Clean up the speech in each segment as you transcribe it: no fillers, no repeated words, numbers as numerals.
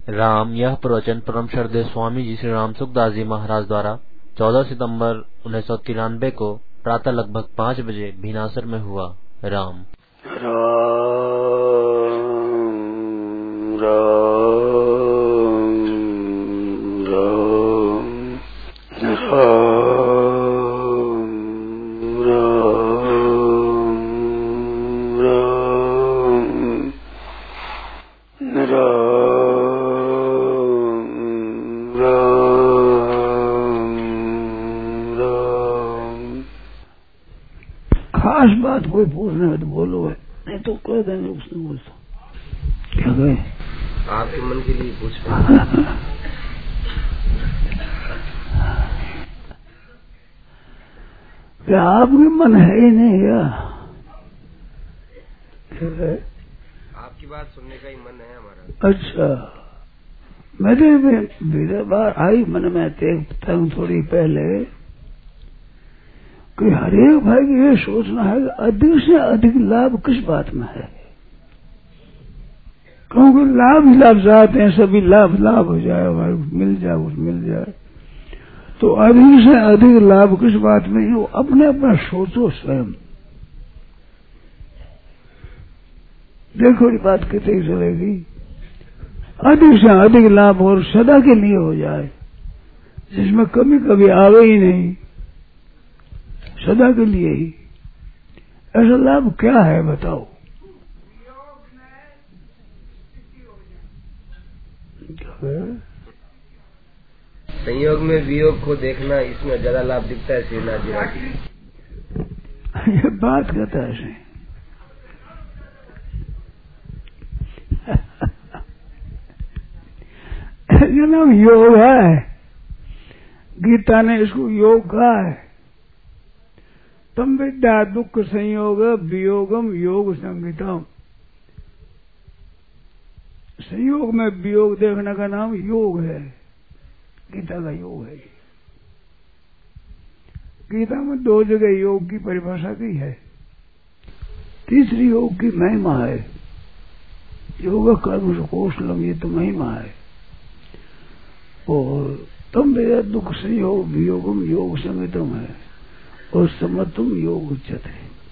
राम। यह प्रवचन परम श्रद्धेय स्वामी जी श्री राम सुखदास जी महाराज द्वारा 14 सितंबर 1993 को प्रातः लगभग 5 बजे भीनासर में हुआ। राम खास बात कोई पूछना है तो बोलो है, नहीं तो कह देंगे उसने बोलता क्या कहे आपके मन के लिए पूछ क्या आपके मन है ही नहीं क्या? आपकी बात सुनने का ही मन है हमारा। अच्छा, मेरे भी बार आई मन में थोड़ी पहले कि हरेक भाई की ये सोचना है कि अधिक से अधिक लाभ किस बात में है, क्योंकि लाभ ही लाभ चाहते हैं सभी, लाभ लाभ हो जाए भाई, मिल जाए कुछ मिल जाए, तो अधिक से अधिक लाभ किस बात में, ये अपने अपना सोचो स्वयं। देखो ये बात कितनी चलेगी, अधिक से अधिक लाभ और सदा के लिए हो जाए, जिसमें कभी कभी आवे ही नहीं, सदा के लिए ही। ऐसा लाभ क्या है बताओ? संयोग में वियोग को देखना, इसमें ज्यादा लाभ दिखता है श्रीनाथ जी। ये बात कहता है ये नाम योग है, गीता ने इसको योग कहा है। तम विद्या दुख संयोग वियोगम योग संगीतम। संयोग में वियोग देखने का नाम योग है, गीता का योग है। गीता में 2 जगह योग की परिभाषा की है, तीसरी योग की महिमा है। योग कर्म कौशलम, ये तो महिमा है। और तम विद्या दुख संयोग वियोगम योग संगीतम है, और समतुम योग उच्चते।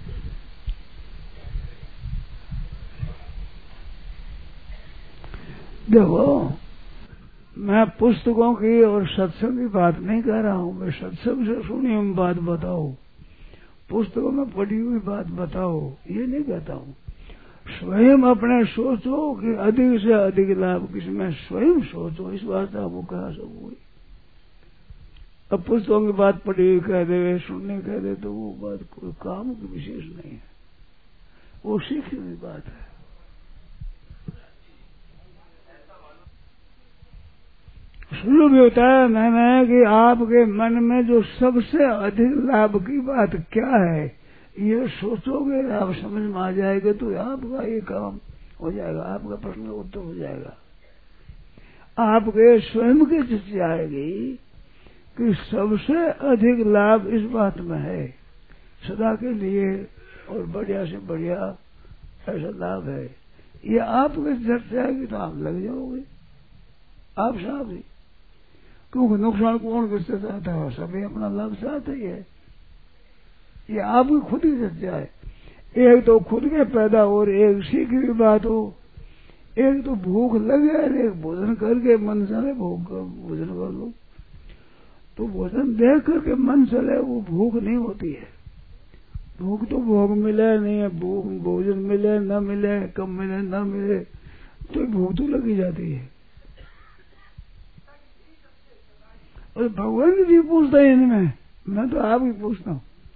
देखो, मैं पुस्तकों की और सत्संग की बात नहीं कर रहा हूं, मैं सत्संग से सुनी हुई बात बताओ, पुस्तकों में पढ़ी हुई बात बताओ, ये नहीं कहता हूं। स्वयं अपने सोचो कि अधिक से अधिक लाभ किसमें, स्वयं सोचो, इस बात आपको कहा सब हुई। अब पुस्तकों की बात पढ़ी हुई कह दे, सुनने कह दे, तो वो बात कोई काम की विशेष नहीं है, वो सीखी हुई बात है। शुरू भी होता है मैंने कि आपके मन में जो सबसे अधिक लाभ की बात क्या है, ये सोचोगे, आप समझ में आ जाएगा, तो आपका ये काम हो जाएगा, आपका प्रश्न का उत्तर हो जाएगा। आपके स्वयं की चिट्ठी आएगी कि सबसे अधिक लाभ इस बात में है, सदा के लिए और बढ़िया से बढ़िया ऐसा लाभ है। ये आपके चर्चा आएगी तो आप लग जाओगे, आप साहब ही, क्योंकि नुकसान कौन किससे चाहता है, सभी अपना लाभ चाहते ही है। ये आपकी खुद की चर्चा है। एक तो खुद के पैदा हो, एक सीखी हुई बात हो, एक तो भूख लगे, एक भोजन करके मन चले, भोजन कर लो, तो भोजन देख करके मन चले, वो भूख नहीं होती है। भूख तो भोग मिले नहीं है, भूख भोजन मिले न मिले, कम मिले न मिले, तो भूख तो लगी जाती है। और भगवान जी पूछता है इनमें, मैं तो आप ही पूछता हूँ।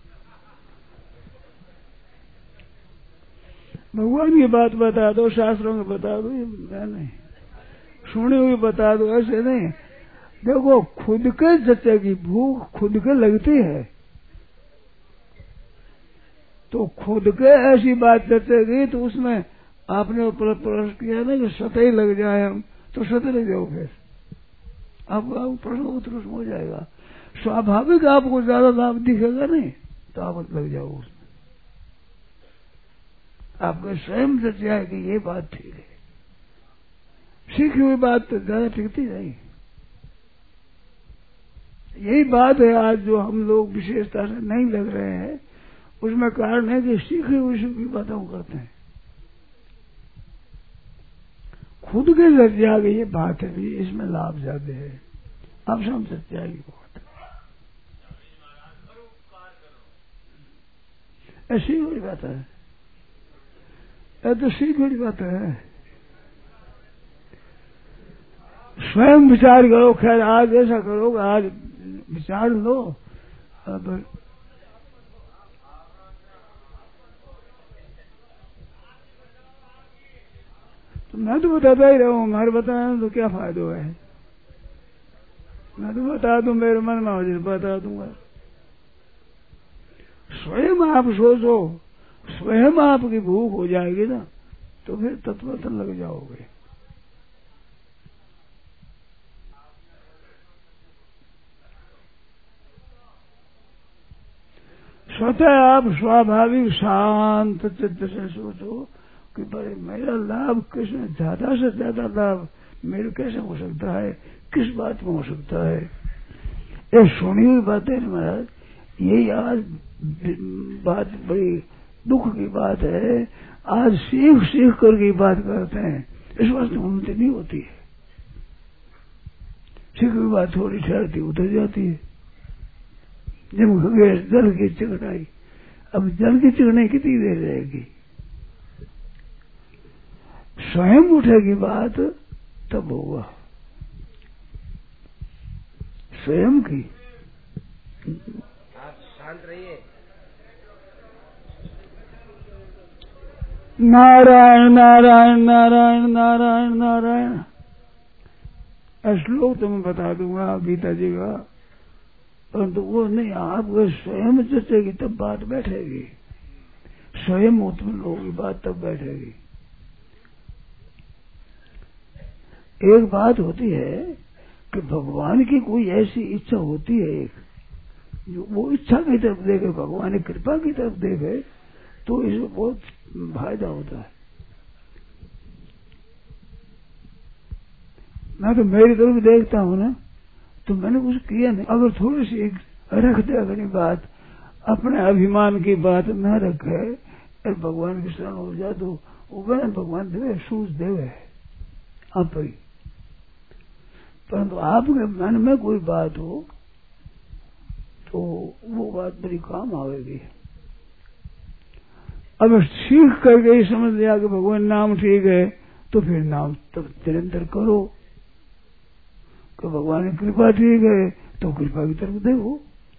भगवान की बात बता दो, शास्त्रों में बता दो, ये मैं नहीं सुनी हुई बता दो, ऐसे नहीं। देखो, खुद के जच्चे की भूख खुद के लगती है, तो खुद के ऐसी बात जचेगी तो उसमें आपने प्रश्न किया ना कि सतही लग जाए हम, तो सतही लग जाओ, फिर आपका प्रश्न उत्तर हो जाएगा। स्वाभाविक आपको ज्यादा लाभ दिखेगा नहीं, तो आप लग जाओ उसमें। आपके स्वयं जच जाए कि ये बात ठीक है, सीखी हुई बात तो ज्यादा टिकती नहीं। यही बात है आज जो हम लोग विशेषता से नहीं लग रहे हैं, उसमें कारण है कि सीखी हुई की बातों करते हैं। खुद के लग आगे ये बात है भी, इसमें लाभ ज्यादा है। अब हम सच्चाई की बात ऐसी बड़ी बात है, तो सीख बड़ी बात है। स्वयं विचार करो। खैर आज ऐसा करो, आज विचार लो। अब तो मैं तो बताता ही रहूं, हमारे बताने तो क्या फायदा है। मैं तो बता दूं, मेरे मन में हो बता दूंगा। स्वयं आप सोचो, स्वयं आपकी भूख हो जाएगी ना, तो फिर तत्वतन लग जाओगे। स्वतः आप स्वाभाविक शांत चित्त से सोचो कि भाई मेरा लाभ किसमें ज्यादा से ज्यादा लाभ मेरे कैसे हो सकता है, किस बात में हो सकता है। ये सुनी हुई बातें महाराज, यही आज बात बड़ी दुख की बात है। आज सीख सीख करके बात करते हैं, इस वास्ते उन्नति नहीं होती है। सीखी हुई बात थोड़ी ठहरती उतर जाती है। जब गए जल की चिकनाई, अब जल की चिकनाई कितनी देर रहेगी। स्वयं उठेगी बात तब होगा, स्वयं की। आप शांत रहिए। नारायण नारायण नारायण नारायण नारायण। श्लोक तो मैं बता दूंगा गीता जी का, परंतु वो नहीं, आप स्वयं जचेगी तब बात बैठेगी। स्वयं उत्पन्न होगी बात तब बैठेगी। एक बात होती है कि भगवान की कोई ऐसी इच्छा होती है, एक जो वो इच्छा की तरफ देखे, भगवान की कृपा की तरफ देखे, तो इसमें बहुत फायदा होता है। मैं तो मेरी तरफ देखता हूँ ना, तो मैंने कुछ किया नहीं। अगर थोड़ी सी रख दे अपनी बात, अपने अभिमान की बात न रखे और भगवान की शरण हो जाए, तो वो भगवान देवे सूझ देवे आप ही। परंतु आपके मन में कोई बात हो तो वो बात बड़ी काम आवेगी। अब सीख करके ही समझ लिया कि भगवान नाम ठीक है, तो फिर नाम तब निरंतर करो। कि भगवान की कृपा ठीक है तो कृपा की तरफ देखो।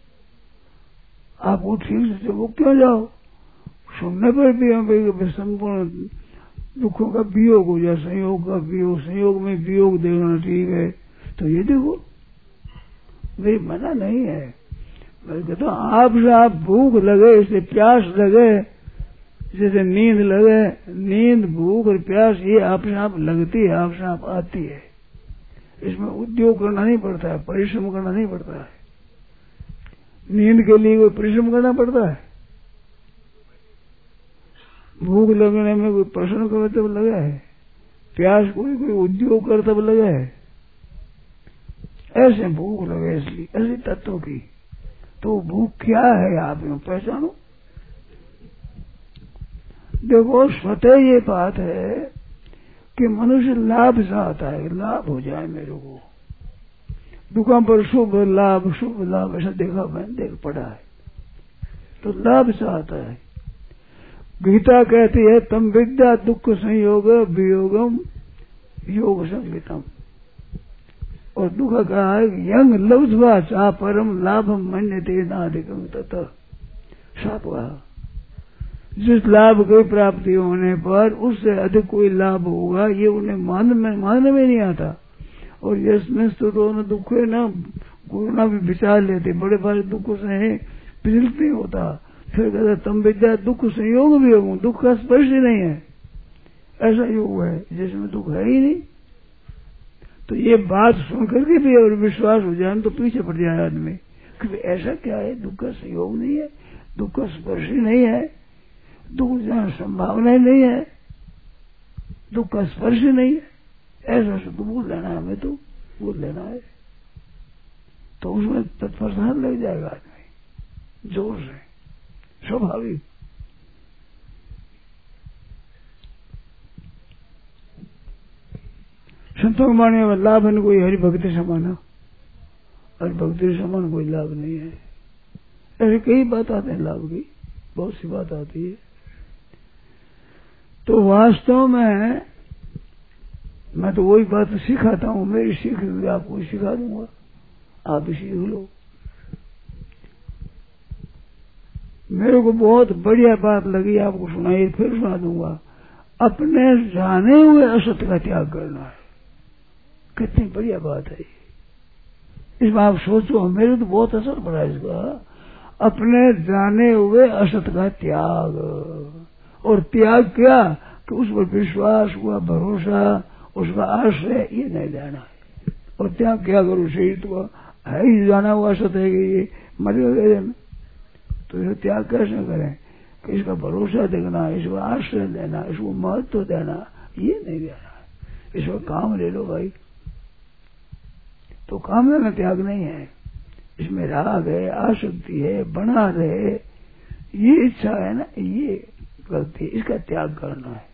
आप वो ठीक से वो क्यों जाओ, सुनने पर भी हम संपूर्ण दुखों का वियोग हो जाए, संयोग का वियोग, संयोग में वियोग देखना ठीक है, तो ये देखो। मेरी मना नहीं है, मैं कहता हूँ आपसे आप भूख लगे, इससे प्यास लगे, जैसे नींद लगे, नींद भूख और प्यास ये आपसे आप लगती है, आपसे आप आती है। इसमें उद्योग करना नहीं पड़ता है, परिश्रम करना नहीं पड़ता है। नींद के लिए कोई परिश्रम करना पड़ता है? भूख लगने में कोई प्रश्न करे तब लगा है, प्यास कोई उद्योग कर तब लगा है। ऐसे भूख लगे इसलिए ऐसे तत्वों की, तो भूख क्या है आप यूं पहचानो। देखो स्वतः ये बात है कि मनुष्य लाभ चाहता है, लाभ हो जाए मेरे को। दुकान पर शुभ लाभ ऐसा देखा, मैंने देख पड़ा है, तो लाभ चाहता है। गीता कहती है तम विद्या दुख संयोग वियोगम योग संगीतम, और दुख कहा है यंग लब्ध्वा चा परम लाभम मन्यते नाधिकम ततः। साफ कहा जिस लाभ की प्राप्ति होने पर उससे अधिक कोई लाभ होगा, ये उन्हें मानने में नहीं आता। और यस्मिन् स्तुतो न दुख है ना, गुरुना भी विचार लेते, बड़े बड़े दुखों से पीड़ित नहीं होता। फिर कहता तम विद्या दुख संयोग भी हो, दुख का स्पर्श ही नहीं है, ऐसा योग है जिसमें दुख है ही नहीं। तो ये बात सुन करके भी अगर विश्वास हो जाए तो पीछे पड़ जाए आदमी कि ऐसा क्या है, दुख का संयोग नहीं है, दुख का स्पर्श ही नहीं है, दुख जाने संभावना ही नहीं है, दुख का स्पर्श ही नहीं है, ऐसा शुद्ध बोल लेना है, हमें तो बोल लेना है, तो उसमें तत्परता लग जाएगा आदमी जोर से, स्वाभाविक। संतों के माने में लाभ है कोई हरि भक्ति समाना, हरि भक्ति समान कोई लाभ नहीं है। ऐसे कई बात आते हैं लाभ की, बहुत सी बात आती है। तो वास्तव में मैं तो वही बात सिखाता हूँ, मेरी सीख आपको सिखा दूंगा, आप भी सीख लो। मेरे को बहुत बढ़िया बात लगी, आपको सुनाई, फिर सुना दूंगा। अपने जाने हुए असत्य का त्याग करना है, कितनी बढ़िया बात है। इसमें आप सोचो, मेरे तो बहुत असर पड़ा इसका। अपने जाने हुए असत का त्याग, और त्याग क्या कि उस पर विश्वास हुआ, भरोसा, उसका आश्रय ये नहीं लेना है। और त्याग क्या करूं, शरीर तो है ही जाना हुआ असत है कि ये मरेगा, तो ये त्याग कैसे करें कि इसका भरोसा देखना, इसका आश्रय देना, इसको महत्व देना, ये नहीं देना है। इसका काम ले लो भाई, तो काम लेना त्याग नहीं है। इसमें राग है, आसक्ति है, बना रहे, ये इच्छा है ना, ये गलती, इसका त्याग करना है।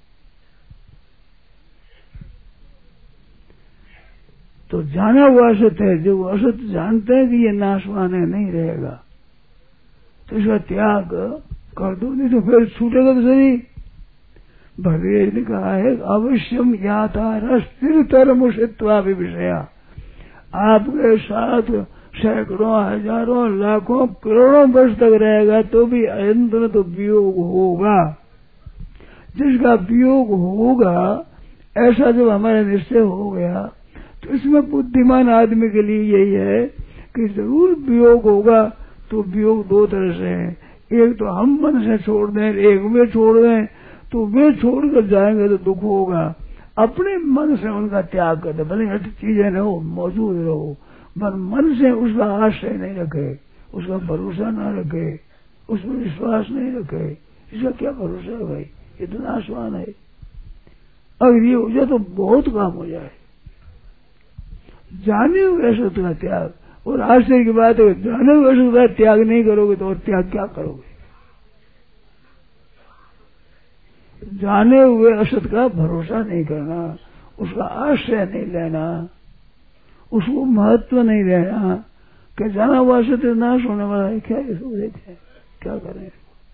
तो जाना हुआ असत है, जो असत जानते हैं कि ये नाशवान है, नहीं रहेगा, तो इसका त्याग कर दो, नहीं तो फिर छूटेगा तो सही। भगवान ने कहा है अवश्यम याता स्थिर मुषित्वा विषया, आपके साथ सैकड़ों, हजारों, लाखों, करोड़ों वर्ष तक रहेगा तो भी अंत में तो वियोग होगा। जिसका वियोग होगा, ऐसा जब हमारा निश्चय हो गया, तो इसमें बुद्धिमान आदमी के लिए यही है कि जरूर वियोग होगा। तो वियोग दो तरह से है, एक तो हम मन से छोड़ दें, एक वे छोड़ दें। तो वे छोड़कर जाएंगे तो दुख होगा, अपने मन से उनका त्याग कर दे, भले हर चीजें रहो, मौजूद रहो, पर मन से उसका आश्रय नहीं रखे, उसका भरोसा न रखे, उस पर विश्वास नहीं रखे। इसका क्या भरोसा है भाई, ये तो नाशवान है। अगर ये हो जाए तो बहुत काम हो जाए। जाने हुए असत का त्याग, और आश्चर्य की बात है, जाने हुए असत का त्याग नहीं करोगे तो और त्याग क्या करोगे। जाने हुए असत का भरोसा नहीं करना, उसका आश्रय नहीं लेना, उसको महत्व नहीं देना कि जाना हुआ असत नाश होने वाला है, क्या इसको देखें, क्या करें।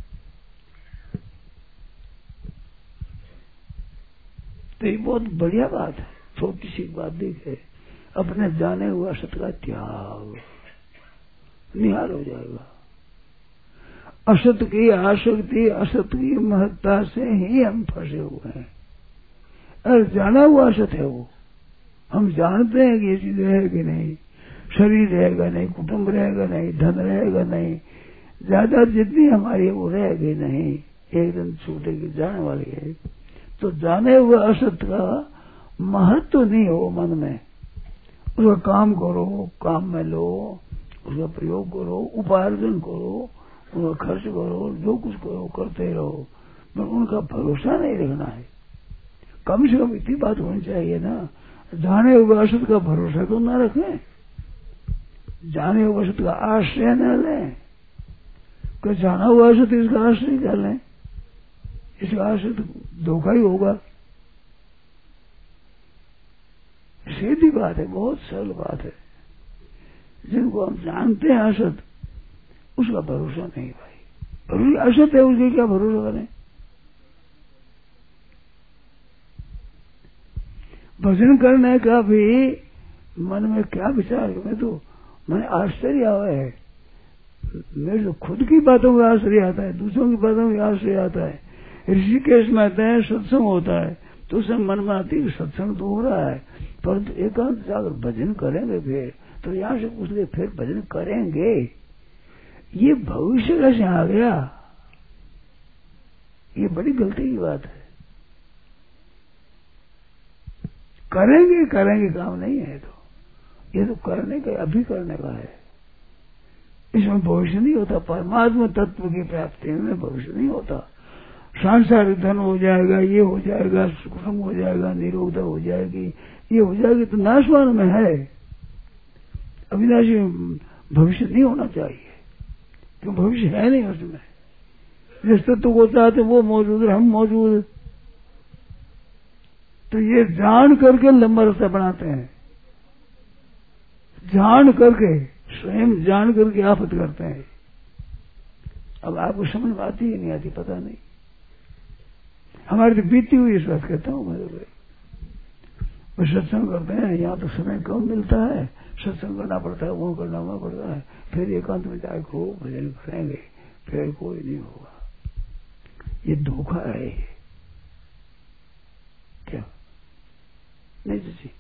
तो ये बहुत बढ़िया बात है, छोटी सी बात देखे, अपने जाने हुआ असत का त्याग, निहाल हो जाएगा। असत की आसक्ति, असत की महत्ता से ही हम फंसे हुए हैं। अरे जाना हुआ असत है वो, हम जानते हैं कि ये चीज रहेगी नहीं, शरीर रहेगा नहीं, कुटुंब रहेगा नहीं, धन रहेगा नहीं, ज्यादा जितनी हमारी वो रहेगी नहीं, एक दिन छूटेगी, जाने वाली है। तो जाने हुए असत का महत्व नहीं हो मन में, उसका काम करो, काम में लो, उसका प्रयोग करो, उपार्जन करो, उनका खर्च करो, जो कुछ करो करते रहो, पर उनका भरोसा नहीं रखना है। कम से कम इतनी बात होनी चाहिए ना, जाने हुए असत का भरोसा तो न रखें, जाने हुए असत का आश्रय न लें, कि जाना हुआ असत इसका आश्रय कर लें, इसका आश्रय तो धोखा ही होगा। सीधी बात है, बहुत सरल बात है। जिनको हम जानते हैं असत, उसका भरोसा नहीं भाई, असत है उसके क्या भरोसा करें। भजन करने का भी मन में क्या विचार, मैंने आश्चर्य आया है, मेरे तो खुद की बातों में आश्चर्य आता है, दूसरों की बातों में आश्चर्य आता है। ऋषिकेश में आते हैं, सत्संग होता है, तो उससे मन में आती है सत्संग तो हो रहा है, परंतु एकांत जाकर भजन करेंगे फिर, तो यहाँ से पूछ ले फिर भजन करेंगे, ये भविष्य कैसे आ गया, ये बड़ी गलती की बात है। करेंगे करेंगे काम नहीं है, तो ये तो करने का, अभी करने का है, इसमें भविष्य नहीं होता। परमात्मा तत्व की प्राप्ति में भविष्य नहीं होता। सांसारिक धन हो जाएगा, ये हो जाएगा, सुखम हो जाएगा, निरोधा हो जाएगी, ये हो जाएगी, तो नाशवान में है, अविनाशी भविष्य नहीं होना चाहिए, क्यों भविष्य है नहीं उसमें। जिस तत्व को चाहते वो मौजूद है, हम मौजूद, तो ये जान करके लंबा रास्ता बनाते हैं, जान करके, स्वयं जान करके आफत करते हैं। अब आपको समझ में आती है नहीं आती पता नहीं, हमारी तो बीती हुई इस बात कहता हूँ मैं। वो सत्संग करते हैं, यहाँ तो समय कम मिलता है, सत्संग करना पड़ता है, वो करना हुआ पड़ता है, फिर एकांत में जाए खूब भजन करेंगे, फिर कोई नहीं होगा। ये धोखा है, क्या नहीं जी?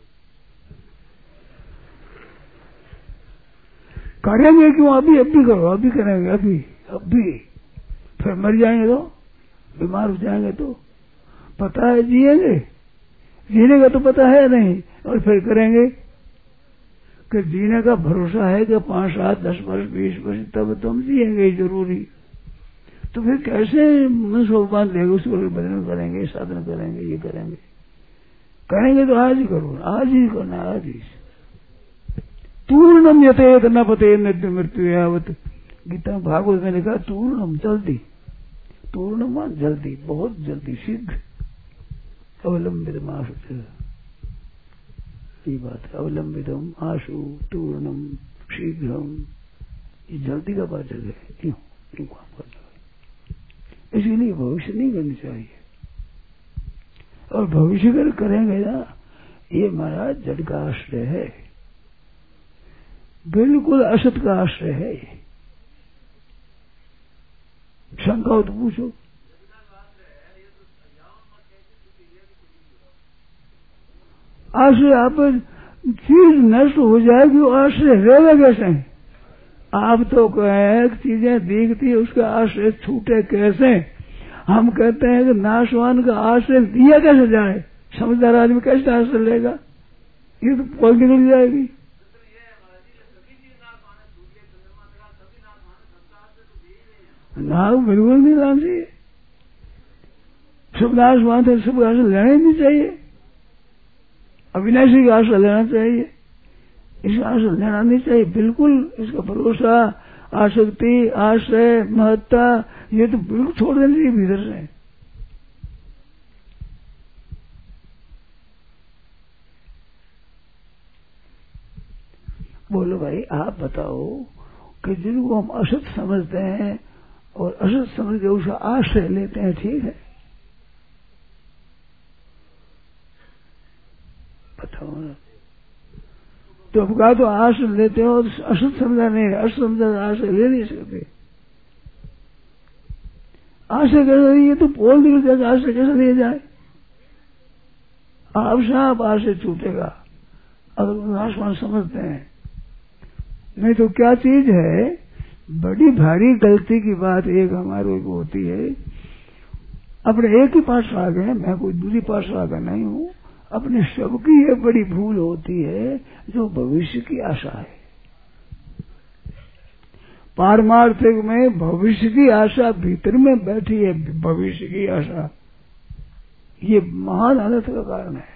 करेंगे क्यों? अभी करो, अभी करेंगे, अभी फिर मर जाएंगे तो, बीमार हो जाएंगे तो पता है, जिएंगे, जीने का तो पता है नहीं, और फिर करेंगे कि जीने का भरोसा है कि 5, 7, 10 वर्ष 20 वर्ष तब तो हम जिएंगे जरूरी। तो फिर कैसे मनुष्य बांध लेंगे, उसको भजन करेंगे, साधन करेंगे, ये करेंगे तो आज ही करो, आज ही करना, आज ही। तूर्णम यथेत न पते नित्य मृत्यु यावत, गीता भागवत में लिखा तूर्णम, जल्दी, तूर्णम जल्दी, बहुत जल्दी, शीघ्र, अवलंबित आशु, ये बात है, अवलंबितम आशु तूर्णम शीघ्रम, ये जल्दी का बात है, क्यों काम करना है, इसीलिए भविष्य नहीं करनी चाहिए। और भविष्य अगर करेंगे ना, ये महाराज जड़ का आश्रय है, बिल्कुल असत का आश्रय है। शंका हो तो पूछो। आश्रय आप चीज नष्ट हो जाएगी, वो आश्रय रहेगा कैसे? आप तो कहें चीजें दिखती है, उसका आश्रय छूटे कैसे? हम कहते हैं कि नाशवान का आश्रय दिया कैसे जाए? समझदार आदमी कैसे आश्रय लेगा? ये तो पल निकल जाएगी। ना बिल्कुल नहीं लाना चाहिए, सब नाशवान है, सब आश्रय लेना ही नहीं चाहिए, अविनाशी का आश्रय लेना चाहिए, इसका आश्रय लेना नहीं चाहिए बिल्कुल। इसका भरोसा, आसक्ति, आश्रय, महत्ता, ये तो बिल्कुल छोड़ देना चाहिए भीतर से। बोलो भाई, आप बताओ कि जिनको हम असत समझते हैं और असत समझ के उसका आश्रय लेते हैं, ठीक है? बताओ ना। तो अब कहा तो आश्रय लेते हो, असत समझा नहीं, असत समझा आश्रय ले नहीं सकते। आश्रय कैसे? ये तो पोल निकल जाएगा, आश्रय कैसे ले जाए? आप साहब आश्रय छूटेगा अगर आसमान समझते हैं, नहीं तो क्या चीज है। बड़ी भारी गलती की बात एक हमारे को होती है, अपने एक ही पास आ गए, मैं कोई दूसरी पास आ गया नहीं हूं, अपने सबकी ये बड़ी भूल होती है जो भविष्य की आशा है। पारमार्थिक में भविष्य की आशा भीतर में बैठी है, भविष्य की आशा, ये महान अनर्थ का कारण है।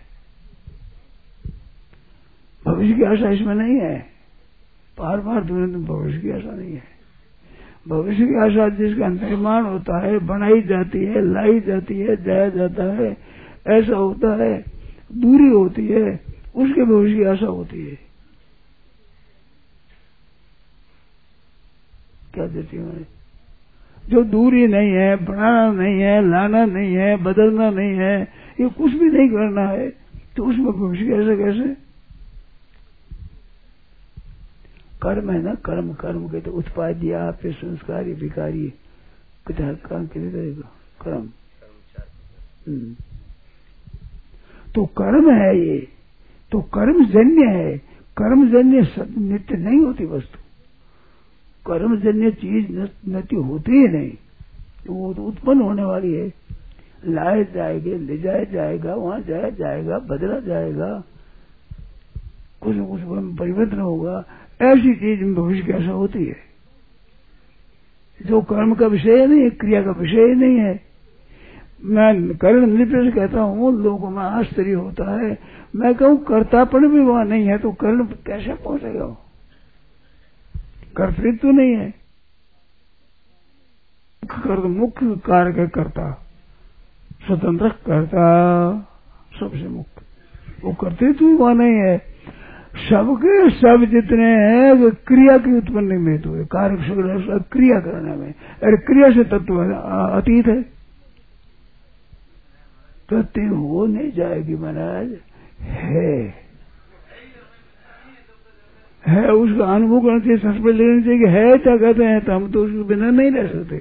भविष्य की आशा इसमें नहीं है, पारमार्थिक में भविष्य की आशा नहीं है। भविष्य की आशा जिसका निर्माण होता है, बनाई जाती है, लाई जाती है, जाया जाता है, ऐसा होता है, दूरी होती है, उसके भविष्य की आशा होती है। क्या देती है? जो दूरी नहीं है, बनाना नहीं है, लाना नहीं है, बदलना नहीं है, ये कुछ भी नहीं करना है, तो उसमें भविष्य की आशा कैसे? कर्म है ना, कर्म, कर्म के तो उत्पाद्य आपके संस्कार विकारी काम के लिए कर्म। तो कर्म है ये, तो कर्मजन्य है। कर्मजन्य नित्य नहीं होती वस्तु, कर्मजन्य चीज नित्य होती ही नहीं, तो वो तो उत्पन्न होने वाली है, लाए जाएंगे, ले जाया जाएगा, वहां जाया जाएगा, बदला जाएगा, कुछ न कुछ परिवर्तन होगा। ऐसी चीज में भविष्य की आशा होती है जो कर्म का विषय नहीं है, क्रिया का विषय नहीं है, मैं कर्ण निरपेक्ष कहता हूँ, लोगों में आश्चर्य होता है। मैं कहूँ कर्तापन भी वहां नहीं है तो कर्ण कैसे पहुंचेगा? कर्तृत्व नहीं है, मुख्य कार्य है कर्ता, स्वतंत्र कर्ता, सबसे मुक्त, वो कर्तृत्व भी वहां नहीं है। सबके सब जितने हैं वो क्रिया की उत्पत्ति में तो कार्य क्रिया करने में, अरे क्रिया से तत्व अतीत है, प्रति हो नहीं जाएगी महाराज, है उसका अनुभव करना चाहिए, सस्पेंड लेना चाहिए कि है क्या कहते हैं, तो हम तो उसके बिना नहीं रह सकते।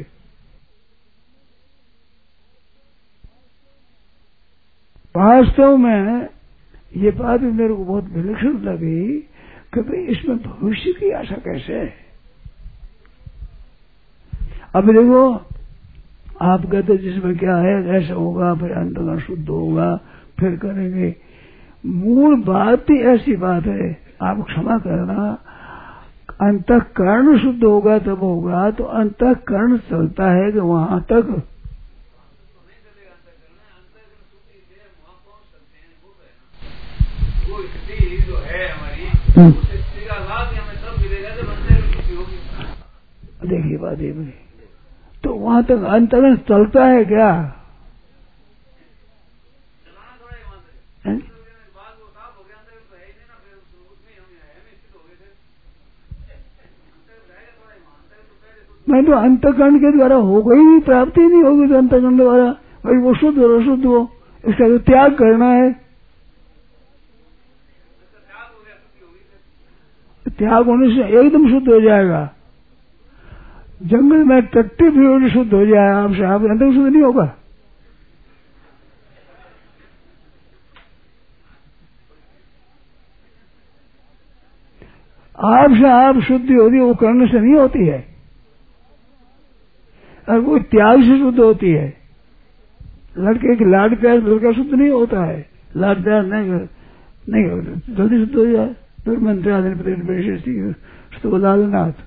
वास्तव में ये बात भी मेरे को बहुत विलक्षण लगी कि भाई इसमें भविष्य की आशा कैसे है। अब देखो आप कहते जिसमें क्या है ऐसा होगा, फिर अंतकरण शुद्ध होगा, फिर करेंगे। मूल बात ही ऐसी बात है, आप क्षमा करना, अंतकरण शुद्ध होगा तब होगा, तो अंतकरण चलता है कि वहां तक जो है हमारी का लाभ हमें तब मिलेगा जब अंतर्गत होगी। देखिए बात ये बड़ी, तो वहां तक अंतकरण चलता है क्या? मैं तो अंतकरण के द्वारा होगा ही नहीं, प्राप्ति नहीं होगी तो अंतकरण द्वारा भाई वो शुद्ध हो अशुद्ध हो, इसका तो त्याग करना है। त्याग होने से एकदम शुद्ध हो जाएगा। जंगल में टट्टी भी शुद्ध हो जाए आपसे, आप अंदर शुद्ध नहीं होगा। आपसे आप शुद्धि होती है, वो करने से नहीं होती है, और वो त्याग से शुद्ध होती है। लड़के की लाड प्यार लड़का शुद्ध नहीं होता है, लाड प्यार नहीं जल्दी शुद्ध हो जाए। लालनाथ,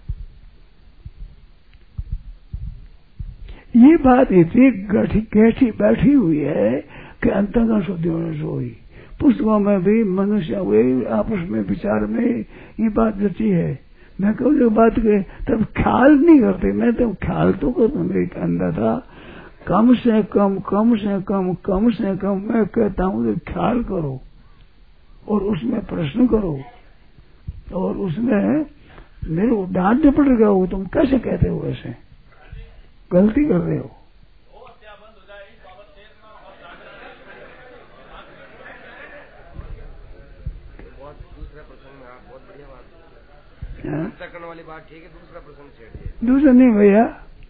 ये बात इतनी गठी बैठी हुई है कि अंतकरण शुद्धि होने से हुई। पुस्तकों में भी मनुष्य हुए आपस में विचार में ये बात रची है। मैं कहूँ जो बात के तब ख्याल नहीं करते, मैं तो ख्याल तो करता, मेरे अंदर था कम से कम कम से कम कम से कम मैं कहता हूँ तो ख्याल करो और उसमें प्रश्न करो, और उसमें मेरे को डांटने पड़ गया हो, तुम कैसे कहते हो, ऐसे गलती कर रहे हो। दूसरा प्रसंग में आप बहुत बढ़िया बात करने वाली बात ठीक है, दूसरा प्रसंग छेड़िए। दूसरा नहीं भैया,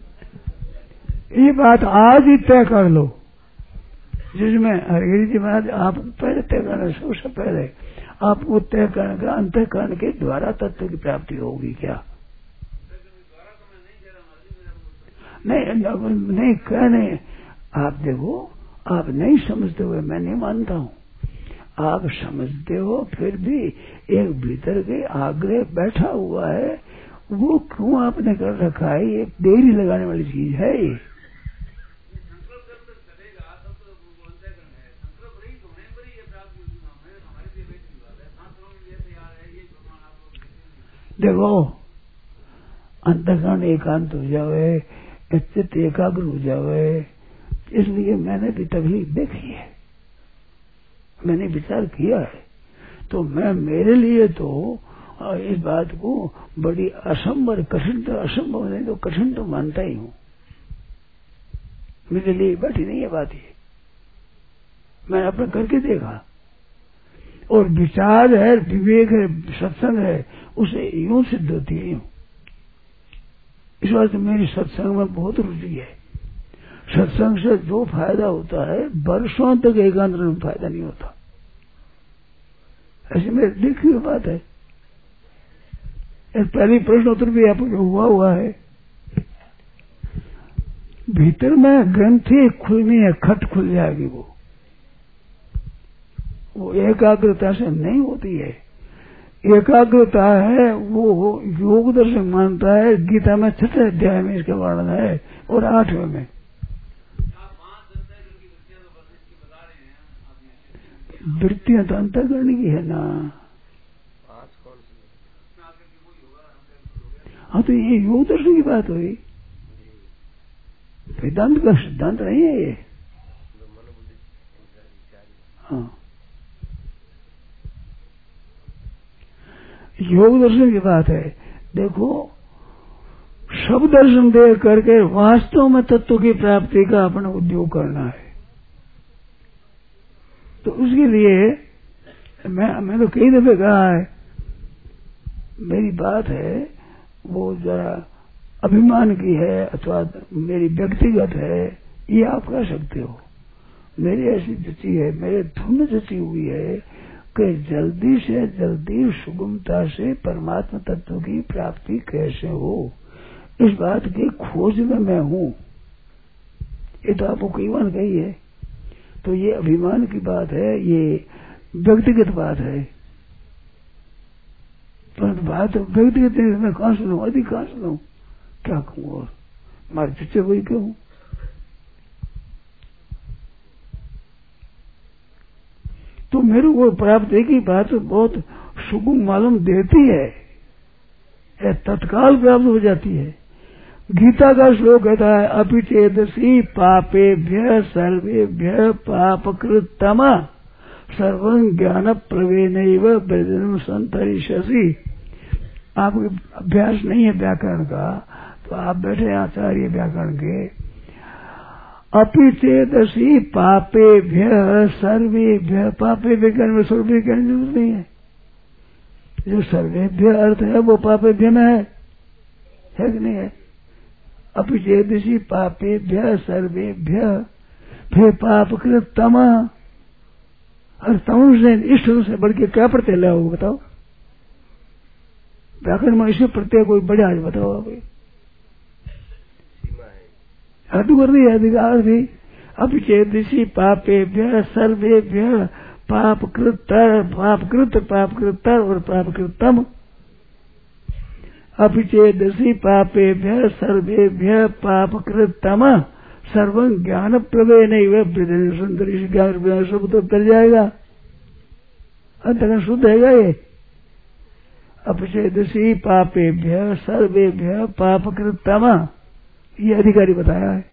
ये बात आज ही तय कर लो, जिसमें हरिगिरी जी महाराज आप पहले तय करना, सबसे पहले आपको तय करने का अंतःकरण के द्वारा तत्व की प्राप्ति होगी क्या? नहीं कहने, आप देखो आप नहीं समझते हुए मैं नहीं मानता हूँ, आप समझते हो, फिर भी एक भीतर के आग्रह बैठा हुआ है, वो क्यों आपने कर रखा है? ये देरी लगाने वाली चीज है ये। देखो अंतःकरण एकांत हो जावे, चित्त एकाग्र हो जावे, इसलिए मैंने भी तकलीफ देखी है, मैंने विचार किया है, तो मैं मेरे लिए तो इस बात को बड़ी असंभव, कठिन तो असंभव नहीं तो कठिन तो मानता ही हूँ। मेरे लिए बैठी नहीं है बात ये, मैंने अपने करके देखा, और विचार है, विवेक है, सत्संग है, उसे यूं सिद्ध होती है यूं। इस बात मेरी सत्संग में बहुत रुचि है। सत्संग से जो फायदा होता है वर्षों तक एकांत में फायदा नहीं होता, ऐसी मेरी देखी हुई बात है। पहली प्रश्न उत्तर भी आपको हुआ है। भीतर में ग्रंथि खुलनी है, खट खुल जाएगी, वो एकाग्रता से नहीं होती है। एकाग्रता है वो योग दर्शन मानता है, गीता में 6 अध्याय में इसका वर्णन है और 8वें में। वृत्तियां तो अंतःकरण की है ना। पांच कौन सी? हाँ तो ये योग दर्शन की बात हुई, वेदांत का सिद्धांत नहीं है ये। हाँ योग दर्शन की बात है। देखो सब दर्शन देख करके वास्तव में तत्व की प्राप्ति का अपना उद्योग करना है। तो उसके लिए मैं तो कई दफे कहा है, मेरी बात है वो जरा अभिमान की है अथवा मेरी व्यक्तिगत है, ये आप कह सकते हो। मेरी ऐसी जची है, मेरे धुन जची हुई है कि जल्दी से जल्दी सुगमता से परमात्मा तत्व की प्राप्ति कैसे हो, इस बात की खोज में मैं हूं। ये तो आपको कई बार कही है। तो ये अभिमान की बात है, ये व्यक्तिगत बात है। परंतु बात व्यक्तिगत मैं कहां सुनू, अधिक कहां सुनू, क्या कहूं और हमारे चच्चे वही क्यों। तो मेरे को प्राप्ति की बात बहुत सुगम मालूम देती है, तत्काल प्राप्त हो जाती है। गीता का श्लोक कहता है अपिचेदसी पापेभ्य सर्वेभ्य पापकृतम सर्वं ज्ञान प्रवेनैव वृजनम संतरिष्यसि। आपको अभ्यास नहीं है व्याकरण का, तो आप बैठे आचार्य व्याकरण के। अपिचेदसी पापेभ्य सर्वेभ्य, पापेभ्य कहने में सर्वे कहने की जरूरत नहीं है। जो सर्वेभ्य अर्थ है वो पापेभ्य में है कि नहीं है। अपिचेदसी पापेभ्य सर्वेभ्य भे पापकृत तम, और तम से इष्ट से बढ़ के क्या प्रत्यय लिया होगा बताओ। व्याकरण में इसे प्रत्यय कोई बढ़िया आज बताओ आप। हद कर दी अधिकार थी। अपिचेदसी पापेभ्य सर्वेभ्य पापकृत और पापकृतम। अपिचेदसी पापेभ्य सर्वेभ्य पापकृतम सर्वं ज्ञान प्रवेनैव वृजनम संतरिष्यसि। ज्ञान सब तो कर जाएगा, अंतकरण शुद्ध है ये। अपिचेदसी पापेभ्य सर्वेभ्य पापकृतम, ये अधिकारी बताया है।